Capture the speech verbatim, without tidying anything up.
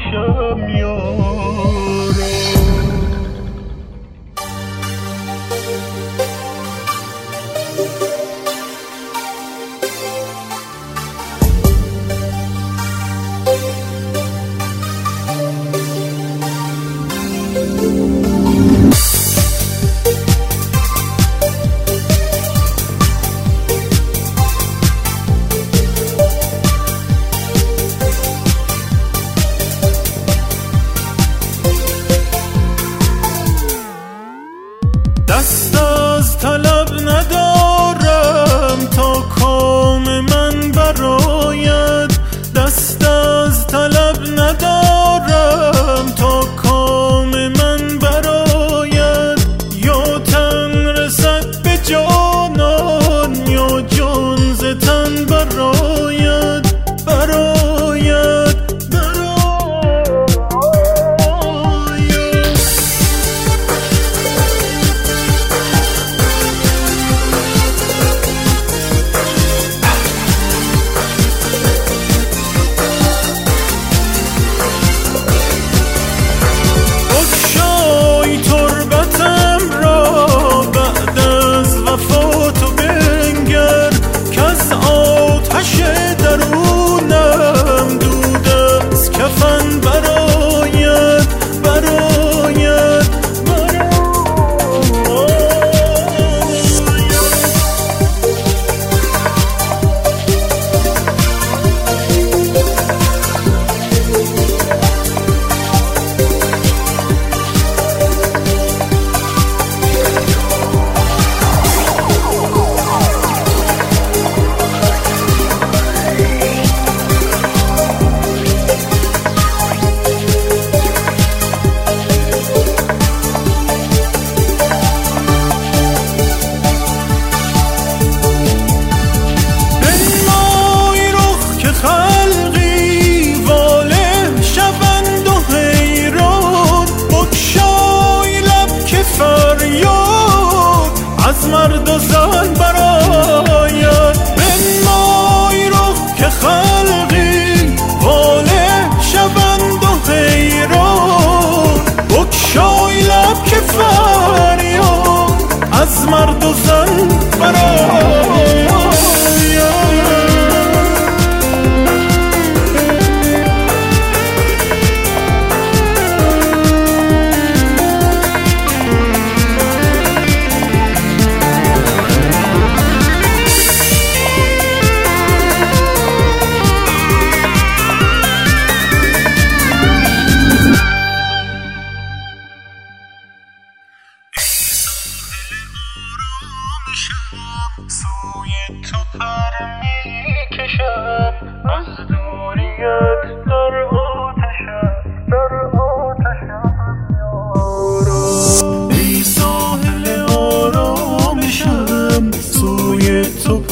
آرامشم یارا. دست از طلب ندارم تا کام من براید، دست از طلب ندارم تا کام من براید. یا تن رسد به جانان یا جان ز تن براید، براید از مرد و زن براید. بنمای رخ که خلقی واله شوند و حیران، بگشای لب که فریاد از مرد و زن براید. سوی تو پر میکشم از دوریت، در آتشم در آتشم یارا. ای ساحل آرامشم سوی تو